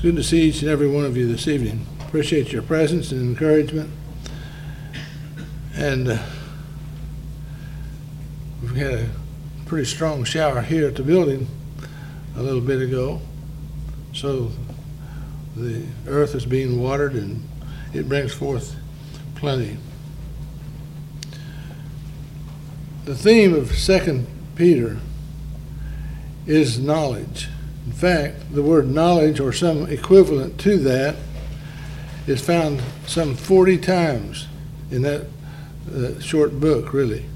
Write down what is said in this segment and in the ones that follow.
good to see each and every one of you this evening. Appreciate your presence and encouragement. And we've had a pretty strong shower here at the building a little bit ago. So the earth is being watered and it brings forth plenty. The theme of 2 Peter is knowledge. In fact, the word knowledge or some equivalent to that is found some 40 times in that short book, really.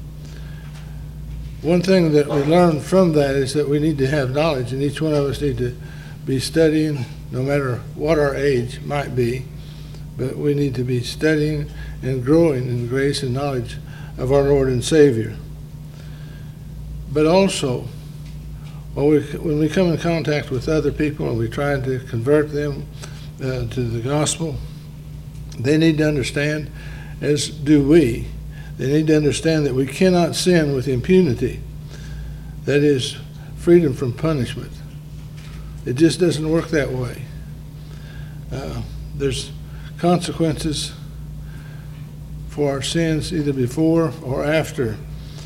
One thing that we learn from that is that we need to have knowledge, and each one of us need to be studying, no matter what our age might be, but we need to be studying and growing in grace and knowledge of our Lord and Savior. But also, when we come in contact with other people and we try to convert them to the gospel, they need to understand, as do we, they need to understand that we cannot sin with impunity. That is, freedom from punishment. It just doesn't work that way. There's consequences for our sins either before or after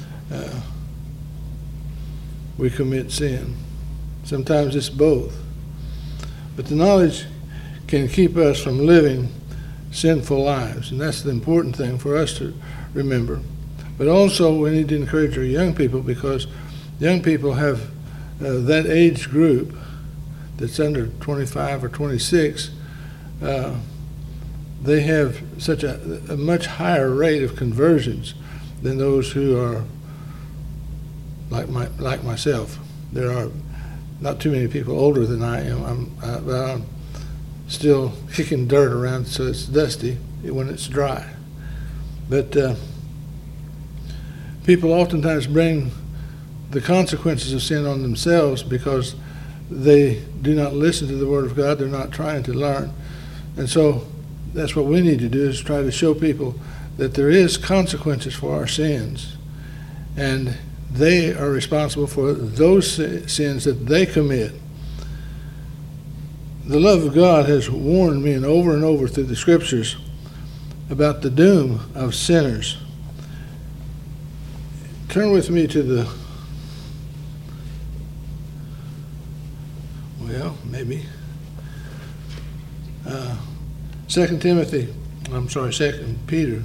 we commit sin. Sometimes it's both. But the knowledge can keep us from living sinful lives, and that's the important thing for us to remember. But also we need to encourage our young people, because young people have that age group that's under 25 or 26, they have such a much higher rate of conversions than those who are like myself. There are not too many people older than I am, but I'm still kicking dirt around so it's dusty when it's dry. But people oftentimes bring the consequences of sin on themselves because they do not listen to the Word of God. They're not trying to learn. And so that's what we need to do, is try to show people that there is consequences for our sins. And they are responsible for those sins that they commit. The love of God has warned me and over through the Scriptures about the doom of sinners. Turn with me to the, maybe, 2 Peter.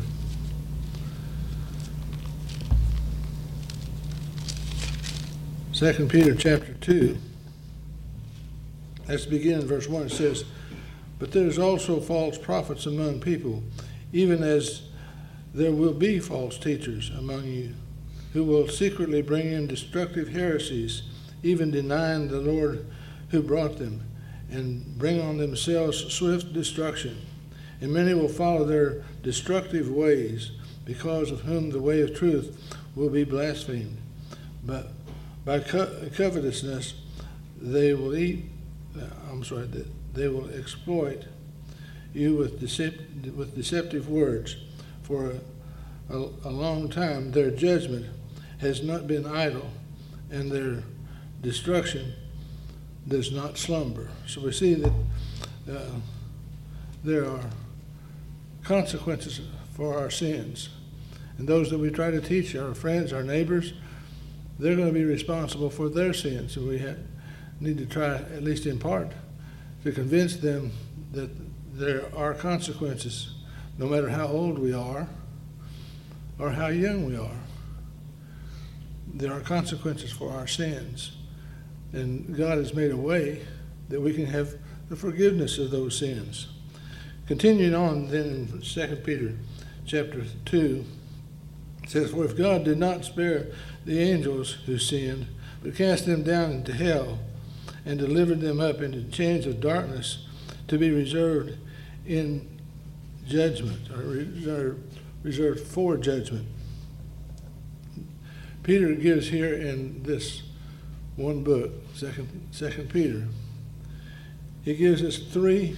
2 Peter chapter 2. Let's begin in verse 1. It says, "But there is also false prophets among people, even as there will be false teachers among you, who will secretly bring in destructive heresies, even denying the Lord who brought them, and bring on themselves swift destruction. And many will follow their destructive ways, because of whom the way of truth will be blasphemed. But by covetousness they will they will exploit you with deceptive words. For a long time their judgment has not been idle, and their destruction does not slumber." So we see that there are consequences for our sins. And those that we try to teach, our friends, our neighbors, they're going to be responsible for their sins. So we need to try, at least in part, to convince them that there are consequences, no matter how old we are or how young we are. There are consequences for our sins. And God has made a way that we can have the forgiveness of those sins. Continuing on then in 2 Peter chapter 2, it says, "For if God did not spare the angels who sinned, but cast them down into hell, and delivered them up into chains of darkness to be reserved in judgment," or reserved for judgment. Peter gives here in this one book, Second Peter, he gives us three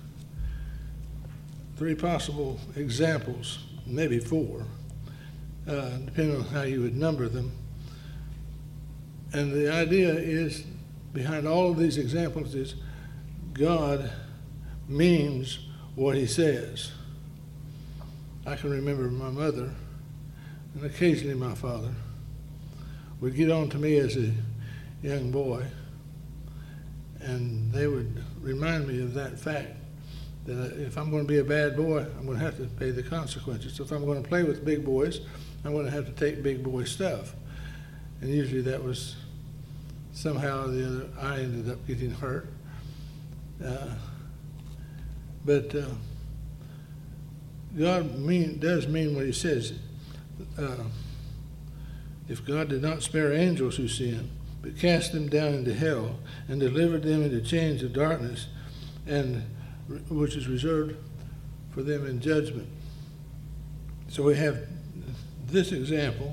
possible examples, maybe four, depending on how you would number them. And the idea is, behind all of these examples, is God means what he says. I can remember my mother, and occasionally my father, would get on to me as a young boy, and they would remind me of that fact, that if I'm going to be a bad boy, I'm going to have to pay the consequences. If I'm going to play with big boys, I'm going to have to take big boy stuff. And usually that was somehow or the other, I ended up getting hurt. But God does mean what he says. If God did not spare angels who sinned, but cast them down into hell and delivered them into chains of darkness, and which is reserved for them in judgment. So we have this example.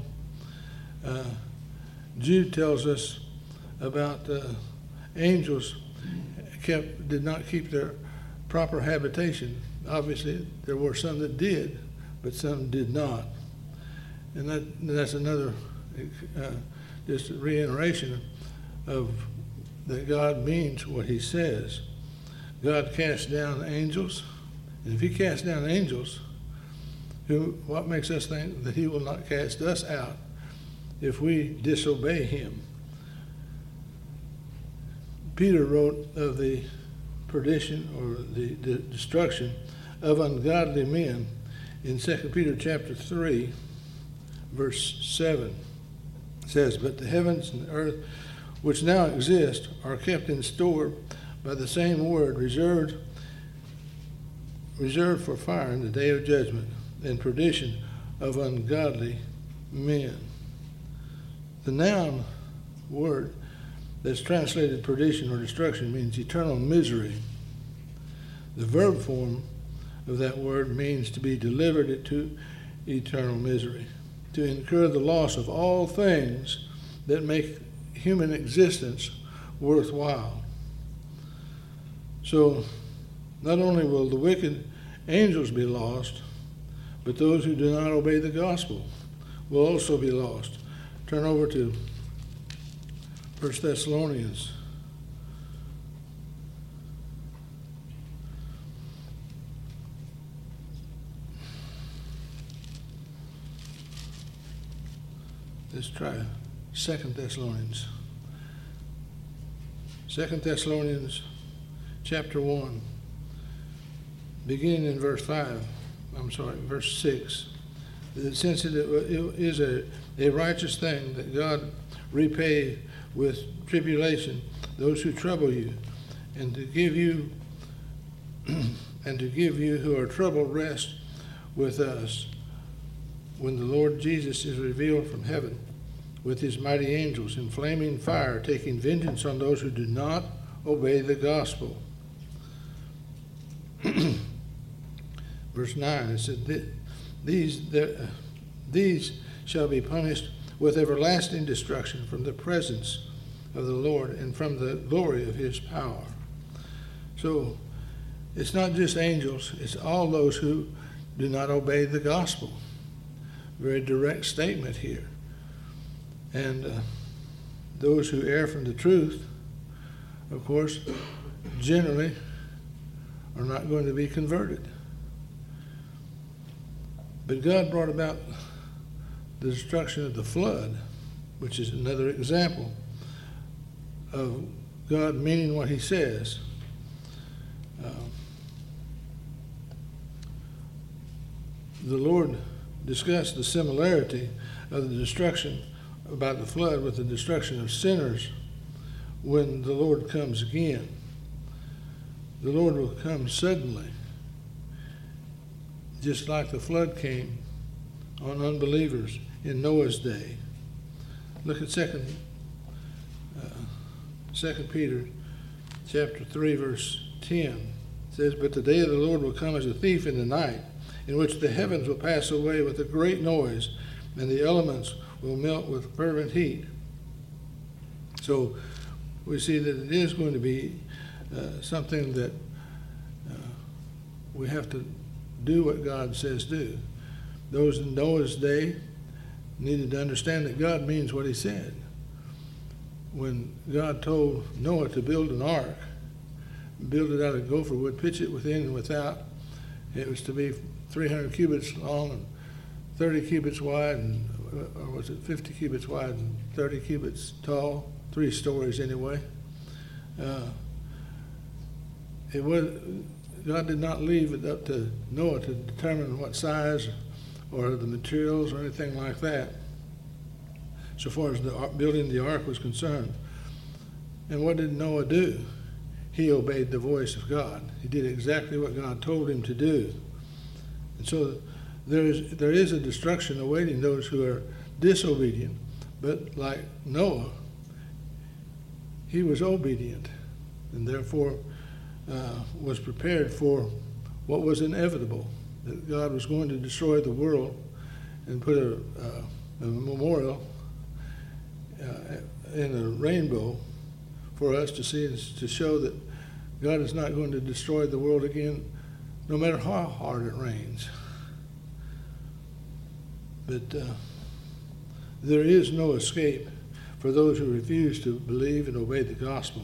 Jude tells us about angels did not keep their proper habitation. Obviously, there were some that did, but some did not. And that's another just a reiteration of that God means what he says. God casts down angels, and if he casts down angels, what makes us think that he will not cast us out if we disobey him? Peter wrote of the perdition or the destruction of ungodly men in 2 Peter chapter 3, verse 7. It says, "But the heavens and the earth which now exist are kept in store by the same word, reserved for fire in the day of judgment and perdition of ungodly men." The noun word that's translated perdition or destruction means eternal misery. The verb form of that word means to be delivered into eternal misery, to incur the loss of all things that make human existence worthwhile. So not only will the wicked angels be lost, but those who do not obey the gospel will also be lost. Turn over to 1 Thessalonians. Let's try 2 Thessalonians. 2 Thessalonians chapter 1, beginning in verse 6. Since it is a righteous thing that God repay with tribulation those who trouble you, and to give you who are troubled rest with us, when the Lord Jesus is revealed from heaven with his mighty angels in flaming fire, taking vengeance on those who do not obey the gospel. Verse 9, it said, these shall be punished with everlasting destruction from the presence of the Lord and from the glory of his power. So it's not just angels, it's all those who do not obey the gospel. Very direct statement here. And those who err from the truth, of course, generally are not going to be converted. But God brought about the destruction of the flood, which is another example of God meaning what he says. The Lord discussed the similarity of the destruction about the flood with the destruction of sinners when the Lord comes again. The Lord will come suddenly, just like the flood came on unbelievers in Noah's day. Look at 2 Peter chapter 3, verse 10. It says, "But the day of the Lord will come as a thief in the night, in which the heavens will pass away with a great noise, and the elements will melt with fervent heat." So we see that it is going to be something that we have to do what God says do. Those in Noah's day needed to understand that God means what he said. When God told Noah to build an ark, build it out of gopher wood, pitch it within and without. It was to be 300 cubits long and 30 cubits wide, and, or was it 50 cubits wide and 30 cubits tall, 3 stories anyway. God did not leave it up to Noah to determine what size or the materials or anything like that, so far as building the ark was concerned. And what did Noah do? He obeyed the voice of God. He did exactly what God told him to do. And so there is a destruction awaiting those who are disobedient. But like Noah, he was obedient and therefore was prepared for what was inevitable, that God was going to destroy the world and put a memorial in a rainbow for us to see and to show that God is not going to destroy the world again, no matter how hard it rains. But there is no escape for those who refuse to believe and obey the gospel.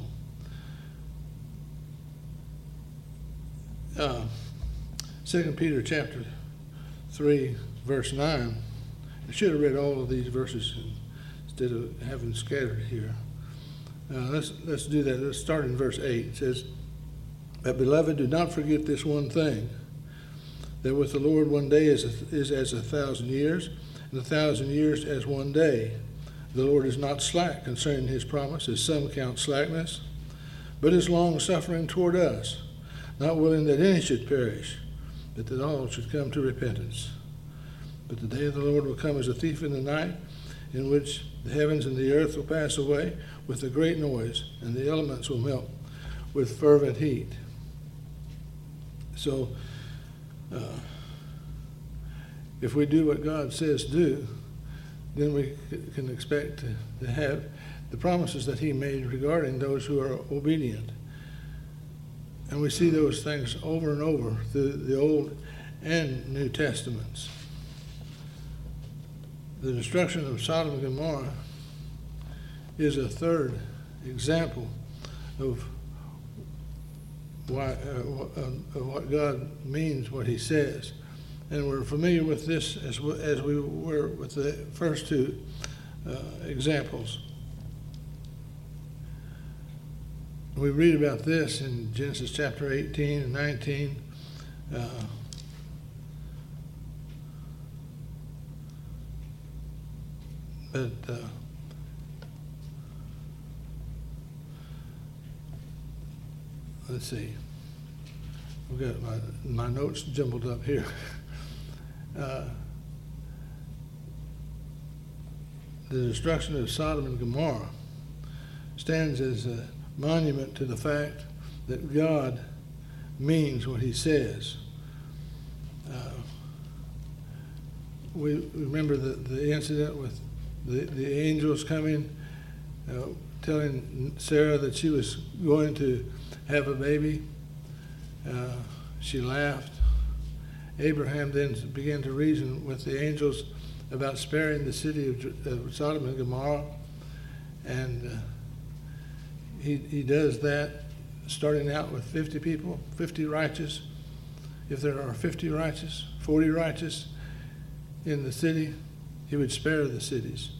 2 Peter chapter 3, verse 9. I should have read all of these verses instead of having scattered here. Let's do that. Let's start in verse 8. It says, "But beloved, do not forget this one thing, that with the Lord 1 day is as 1,000 years, and 1,000 years as 1 day. The Lord is not slack concerning his promise, as some count slackness, but is long-suffering toward us, not willing that any should perish, but that all should come to repentance. But the day of the Lord will come as a thief in the night, in which the heavens and the earth will pass away with a great noise, and the elements will melt with fervent heat." So, if we do what God says do, then we can expect to have the promises that he made regarding those who are obedient. And we see those things over and over through the Old and New Testaments. The destruction of Sodom and Gomorrah is a third example of what God means, what he says. And we're familiar with this as we were with the first two examples. We read about this in Genesis chapter 18 and 19. Let's see. I've got my notes jumbled up here. The destruction of Sodom and Gomorrah stands as a monument to the fact that God means what he says. We remember the incident with the angels coming, telling Sarah that she was going to have a baby. She laughed. Abraham then began to reason with the angels about sparing the city of Sodom and Gomorrah, and he does that, starting out with 50 people, 50 righteous. If there are 50 righteous, 40 righteous in the city, he would spare the cities.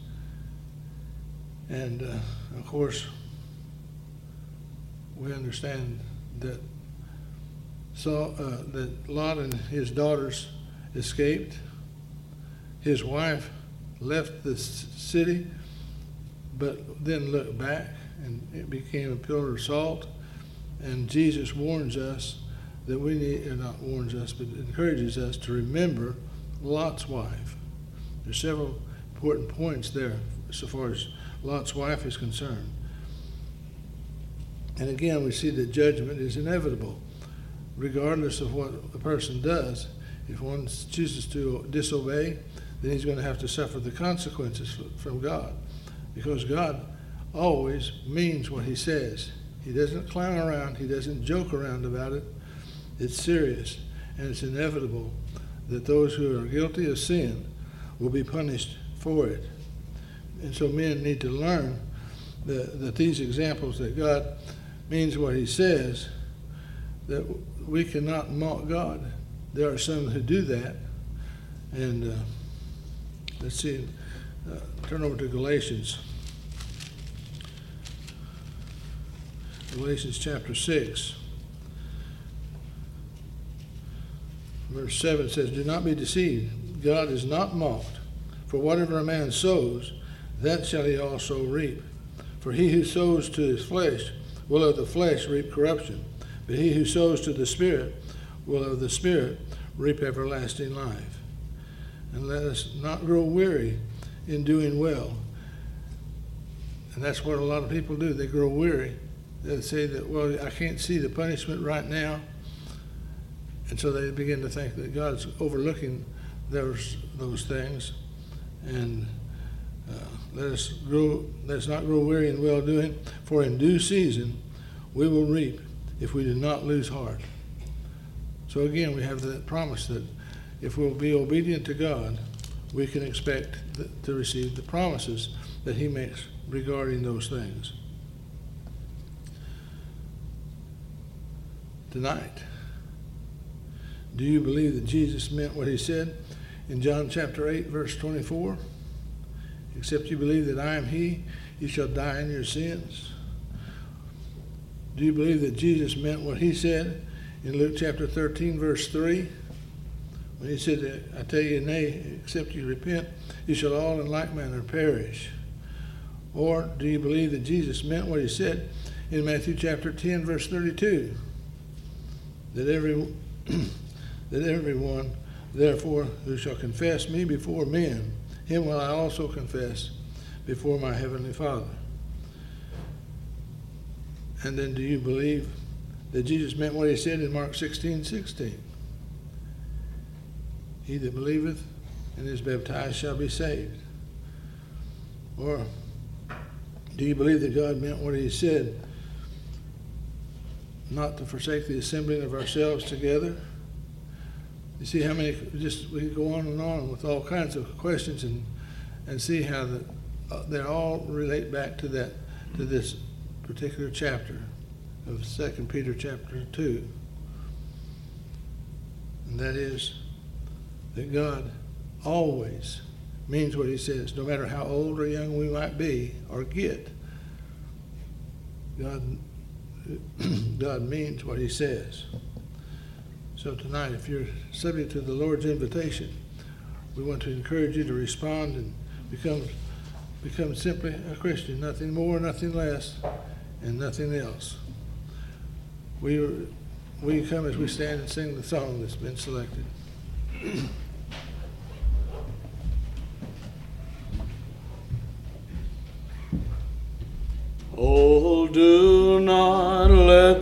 And of course, we understand that that Lot and his daughters escaped. His wife left the city, but then looked back, and it became a pillar of salt. And Jesus warns us that we need, not warns us, but encourages us to remember Lot's wife. There's several important points there so far as Lot's wife is concerned. And again, we see that judgment is inevitable, regardless of what a person does. If one chooses to disobey, then he's going to have to suffer the consequences from God, because God always means what he says. He doesn't clown around. He doesn't joke around about it. It's serious, and it's inevitable that those who are guilty of sin will be punished for it. And so men need to learn that these examples, that God means what he says, that we cannot mock God. There are some who do that. And let's see, turn over to Galatians. Galatians chapter 6. Verse 7 says, "Do not be deceived. God is not mocked. For whatever a man sows, that shall he also reap. For he who sows to his flesh will of the flesh reap corruption. But he who sows to the Spirit will of the Spirit reap everlasting life. And let us not grow weary in doing well." And that's what a lot of people do. They grow weary. They say that, well, I can't see the punishment right now. And so they begin to think that God's overlooking those things. And let's not grow weary in well-doing, for in due season we will reap if we do not lose heart. So again, we have that promise that if we'll be obedient to God, we can expect to receive the promises that he makes regarding those things. Tonight, do you believe that Jesus meant what he said in John chapter 8, verse 24? "Except you believe that I am he, you shall die in your sins." Do you believe that Jesus meant what he said in Luke chapter 13, verse 3? When he said, "I tell you, nay, except you repent, you shall all in like manner perish." Or do you believe that Jesus meant what he said in Matthew chapter 10, verse 32? That everyone, therefore, who shall confess me before men, him will I also confess before my heavenly Father. And then do you believe that Jesus meant what he said in Mark 16:16? "He that believeth and is baptized shall be saved." Or do you believe that God meant what he said, not to forsake the assembling of ourselves together? You see how many, we go on and on with all kinds of questions and see how they all relate back to this particular chapter of 2 Peter chapter 2. And that is that God always means what he says, no matter how old or young we might be or get. God means what he says. So tonight, if you're subject to the Lord's invitation, we want to encourage you to respond and become simply a Christian, nothing more, nothing less, and nothing else. We come as we stand and sing the song that's been selected. Oh, do not